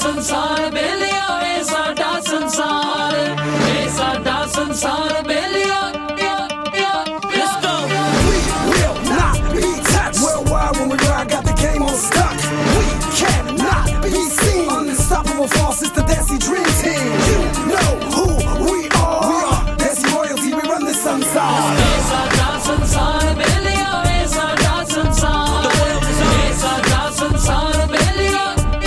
संसार बेलिया ए साडा संसार ए साडा संसार बेलिया Let's go We will not be touched. Worldwide when we ride, got the game on stuck. We cannot be seen. Unstoppable force, it's the Desi Dream Team. You know who we are. Desi royalty, we run this संसार. ए साडा संसार बेलिया ए साडा संसार ए साडा संसार बेलिया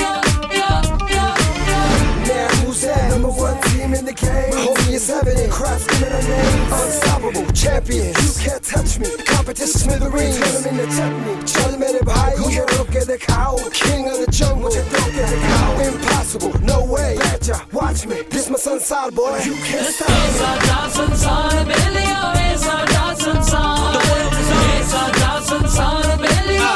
Now who's that? Number one team in the game. Homie is evident. Crafts giving a name. Unstoppable champions. You can't touch me. Competition smithereens. Turn them into technique. Charlie made it high. You look at the cow. King of the jungle. Look at the cow. Impossible. No way. Badger, watch me. This my son's boy. You can't stop me. साडा संसार बेलिया ए साडा संसार ए साडा संसार बेलिया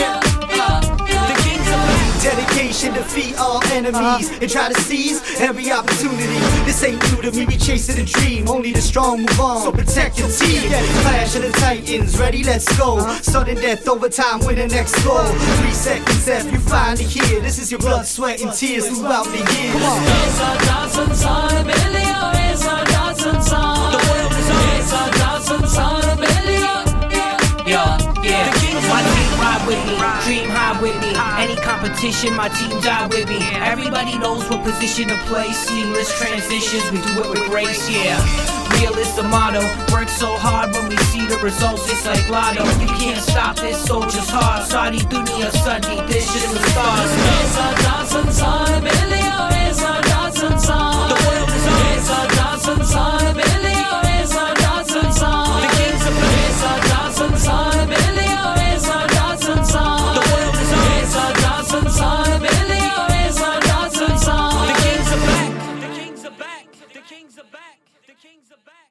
Dedication, defeat all enemies and try to seize every opportunity. This ain't new to me, we chasing a dream. Only the strong move on, so protect your team. Clash of the Titans, ready, let's go. Sudden death, overtime, win the next goal. 3 seconds after you finally hear, this is your blood, sweat, and tears throughout the years. Come on. ए साडा संसार बेलिया ए साडा संसार ए साडा संसार बेलिया Yeah, my team ride with me, dream high with me. Any competition, my team die with me. Everybody knows what position to play. Seamless transitions, we do it with grace, yeah. Real is the motto. Work so hard when we see the results, it's like lotto. You can't stop this, soldier's hard. Saudi dunya, Sunday, this is the stars. ए साडा संसार बेलिया ए साडा संसार ए साडा संसार बेलिया ए साडा संसार ए साडा संसार बेलिया ए साडा संसार ए साडा संसार बेलिया ए साडा संसार The kings are back, the kings are back, the kings are back, the kings are back.